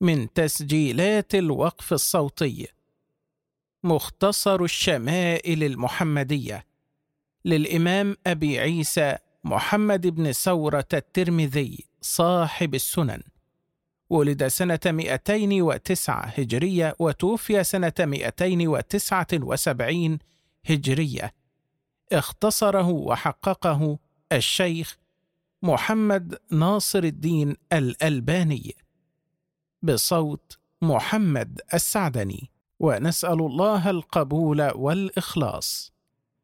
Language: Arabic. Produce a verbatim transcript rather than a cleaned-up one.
من تسجيلات الوقف الصوتي. مختصر الشمائل المحمدية للإمام أبي عيسى محمد بن ثورة الترمذي صاحب السنن. ولد سنة مئتين وتسعة هجرية وتوفي سنة مئتين وتسعة وسبعين هجرية. اختصره وحققه الشيخ محمد ناصر الدين الألباني بصوت محمد السعدني، ونسأل الله القبول والإخلاص.